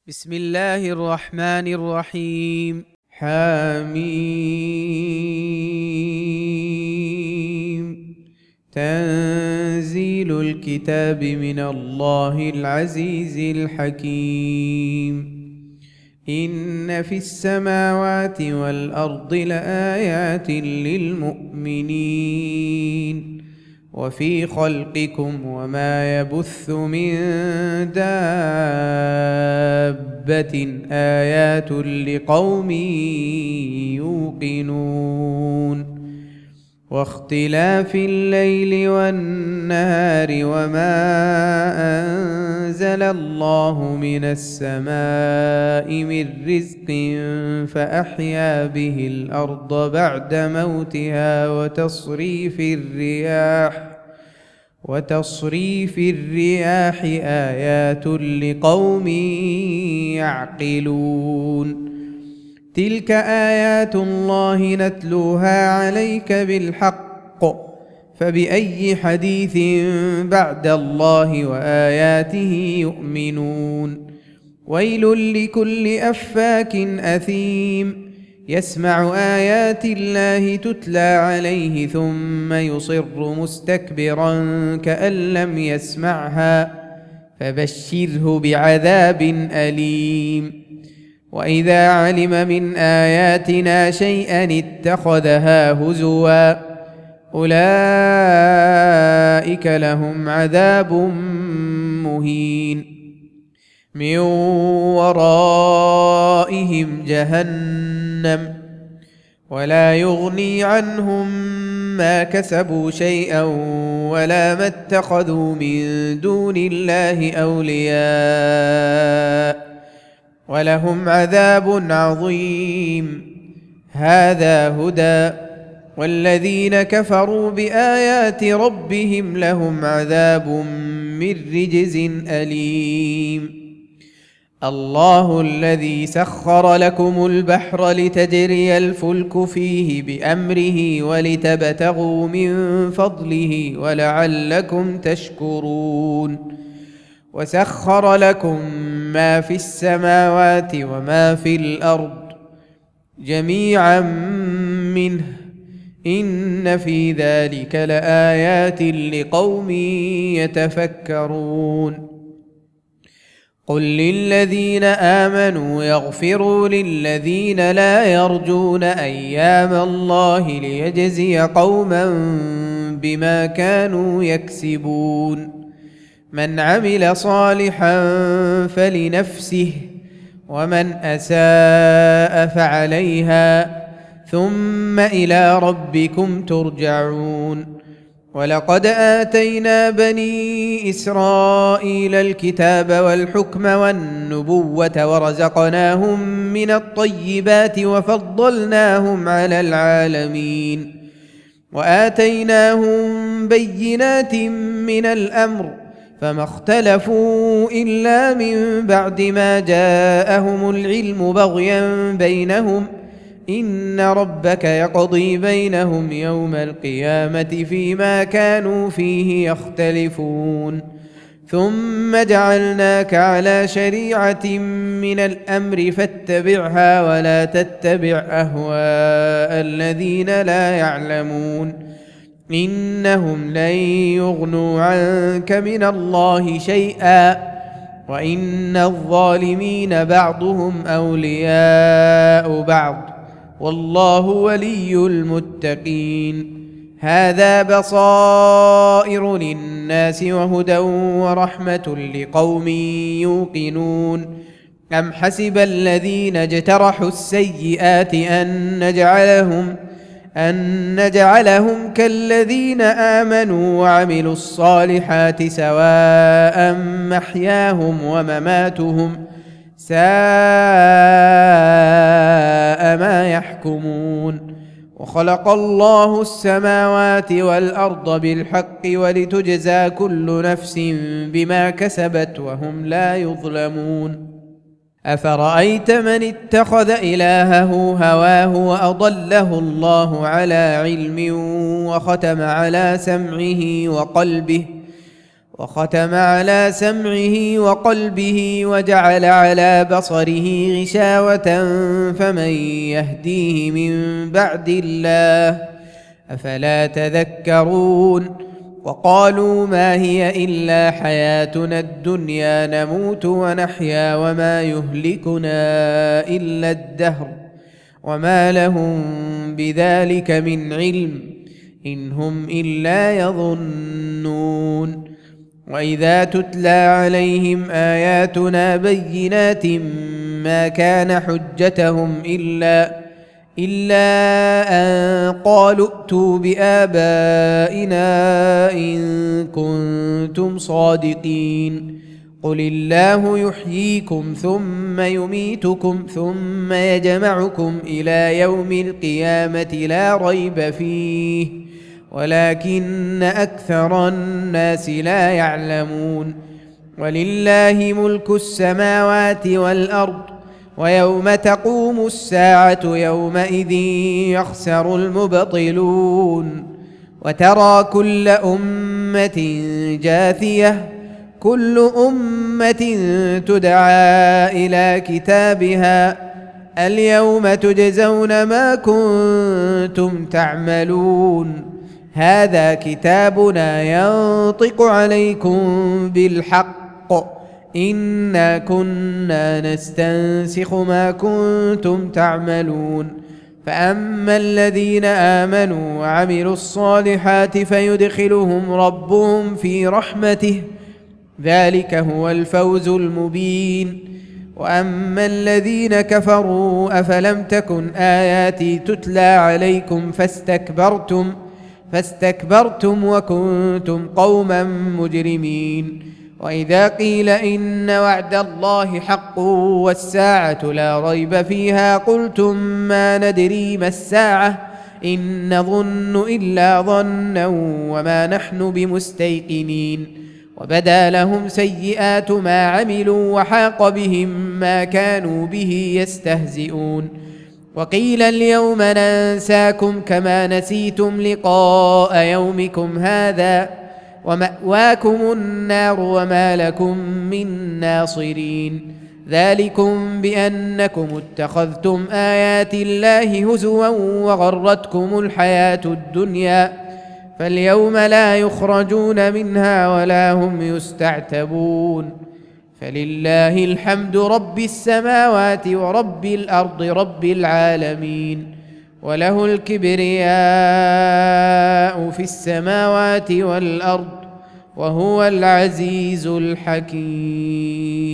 بسم الله الرحمن الرحيم. حميم. تنزيل الكتاب من الله العزيز الحكيم. إن في السماوات والأرض لآيات للمؤمنين وفي خلقكم وما يبث من دابة آيات لقوم يوقنون واختلاف الليل والنهار وما أنزل الله من السماء من رزق فأحيا به الأرض بعد موتها وتصريف الرياح آيات لقوم يعقلون. تلك آيات الله نتلوها عليك بالحق فبأي حديث بعد الله وآياته يؤمنون. ويل لكل أفاك أثيم يسمع آيات الله تتلى عليه ثم يصر مستكبرا كأن لم يسمعها فبشره بعذاب أليم. وإذا علم من آياتنا شيئا اتخذها هزوا أولئك لهم عذاب مهين من ورائهم جهنم ولا يغني عنهم ما كسبوا شيئا ولا ما اتخذوا من دون الله أولياء ولهم عذاب عظيم. هذا هدى والذين كفروا بآيات ربهم لهم عذاب من رجز أليم. الله الذي سخر لكم البحر لتجري الفلك فيه بأمره ولتبتغوا من فضله ولعلكم تشكرون. وسخر لكم ما في السماوات وما في الأرض جميعا منه إن في ذلك لآيات لقوم يتفكرون. قل للذين آمنوا يغفروا للذين لا يرجون أيام الله ليجزي قوما بما كانوا يكسبون. من عمل صالحا فلنفسه ومن أساء فعليها ثم إلى ربكم ترجعون. ولقد آتينا بني إسرائيل الكتاب والحكم والنبوة ورزقناهم من الطيبات وفضلناهم على العالمين وآتيناهم بينات من الأمر فما اختلفوا إلا من بعد ما جاءهم العلم بغيا بينهم إن ربك يقضي بينهم يوم القيامة فيما كانوا فيه يختلفون. ثم جعلناك على شريعة من الأمر فاتبعها ولا تتبع أهواء الذين لا يعلمون إنهم لن يغنوا عنك من الله شيئا وإن الظالمين بعضهم أولياء بعض والله ولي المتقين. هذا بصائر للناس وهدى ورحمة لقوم يوقنون. أم حسب الذين اجترحوا السيئات أن نجعلهم كالذين آمنوا وعملوا الصالحات سواء محياهم ومماتهم ساء ما يحكمون. وخلق الله السماوات والأرض بالحق ولتجزى كل نفس بما كسبت وهم لا يظلمون. أفرأيت من اتخذ إلهه هواه وأضله الله على علم وختم على سمعه وقلبه وختم على سمعه وقلبه وجعل على بصره غشاوة فمن يهديه من بعد الله أفلا تذكرون وقالوا ما هي إلا حياتنا الدنيا نموت ونحيا وما يهلكنا إلا الدهر وما لهم بذلك من علم إن هم إلا يظنون وإذا تتلى عليهم آياتنا بينات ما كان حجتهم إلا أن قالوا ائتوا بآبائنا إن كنتم صادقين قل الله يحييكم ثم يميتكم ثم يجمعكم إلى يوم القيامة لا ريب فيه ولكن أكثر الناس لا يعلمون ولله ملك السماوات والأرض ويوم تقوم الساعة يومئذ يخسر المبطلون وترى كل أمة جاثية كل أمة تدعى إلى كتابها اليوم تجزون ما كنتم تعملون هذا كتابنا ينطق عليكم بالحق إنا كنا نستنسخ ما كنتم تعملون فأما الذين آمنوا وعملوا الصالحات فيدخلهم ربهم في رحمته ذلك هو الفوز المبين وأما الذين كفروا أفلم تكن آياتي تتلى عليكم فاستكبرتم وكنتم قوما مجرمين وإذا قيل إن وعد الله حق والساعة لا ريب فيها قلتم ما ندري ما الساعة إن نظن إلا ظنا وما نحن بمستيقنين وبدا لهم سيئات ما عملوا وحاق بهم ما كانوا به يستهزئون وقيل اليوم ننساكم كما نسيتم لقاء يومكم هذا ومأواكم النار وما لكم من ناصرين ذلكم بأنكم اتخذتم آيات الله هزوا وغرتكم الحياة الدنيا فاليوم لا يخرجون منها ولا هم يستعتبون فلله الحمد رب السماوات ورب الأرض رب العالمين وله الكبرياء في السماوات والأرض وهو العزيز الحكيم